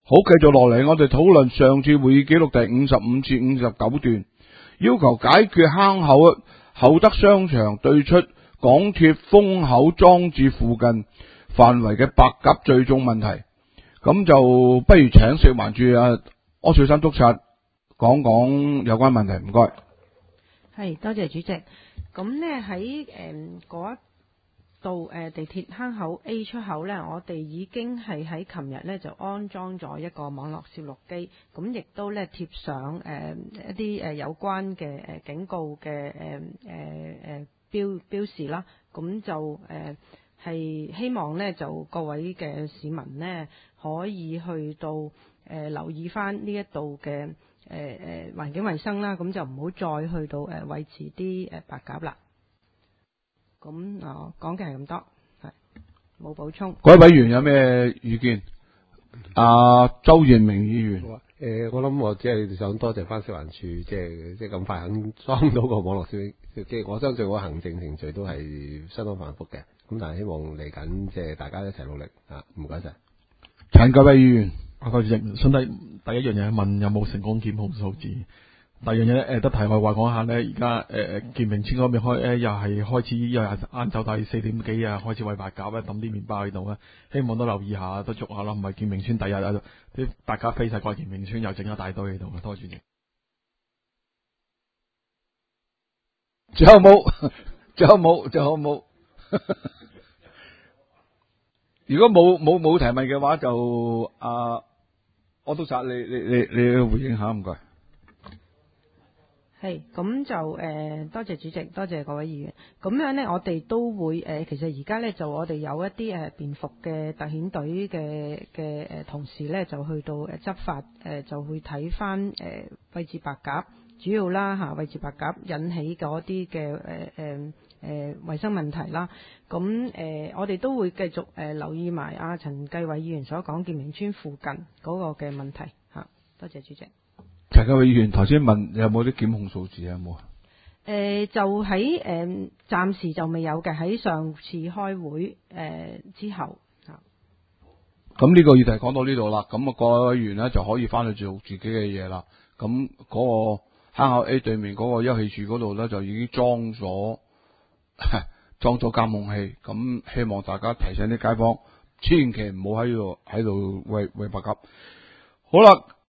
好，繼續落嚟，我哋討論上次會議記錄第55至59段，要求解決坑口厚德商場對出港鐵風口裝置附近範圍嘅白鴿聚眾問題。咁就不如請食環署柯翠珊督察講講有關問題，唔該。 係，多謝主席。咁呢喺嗰一度地鐵坑口 A 出口呢，我哋已經係喺琴日呢就安裝咗一個網絡攝錄機，咁亦都呢貼上一啲有關嘅警告嘅標示啦。咁就係希望呢就各位嘅市民呢可以去到留意翻呢一度嘅環境衛生啦，咁就唔好再去到維持啲白鴿啦。咁講嘅係咁多，係冇補充。 各位委員有咩意見？周賢明議員， 我諗我只係想多謝翻食環署，即係咁快肯裝到個網絡攝錄機。我相信個行政程序都係相當繁複嘅，咁但係希望嚟緊即係大家一齊努力啊！唔該晒。 陳國偉議員， 主席，順帶第一樣嘢問有冇成功檢控數字。第二樣嘢得題外話講下咧，而家健明村嗰邊又係開始又係晏晝大約4點幾開始餵白鴿抌啲麵包喺度咧，希望都留意下，都捉下啦，唔係健明村第日啲白鴿飛晒過健明村又整一大堆喺度，多謝主席。 最後冇。如果冇提問嘅話，就我督察你回應下，唔該。 係，咁就多謝主席，多謝各位議員。咁樣呢，我哋都會其實而家呢，就我哋有一啲便服嘅特遣隊嘅同事呢，就去到執法就會睇翻餵飼白鴿，主要啦餵飼白鴿引起嗰啲嘅衛生問題啦。咁我哋都會繼續留意埋陳繼偉議員所講健明村附近嗰個嘅問題嚇。多謝主席。 陳繼偉議員頭先問有冇啲檢控數字有冇啊？ 就喺暫時就未有嘅，喺上次開會之後嚇。 咁呢個議題講到呢度啦，咁各位委員呢就可以翻去做自己嘅嘢啦。咁嗰個坑口 A 對面嗰個休憩處嗰度呢，就已經裝咗監控器，咁希望大家提醒啲街坊，千祈唔好喺度餵白鴿。好啦。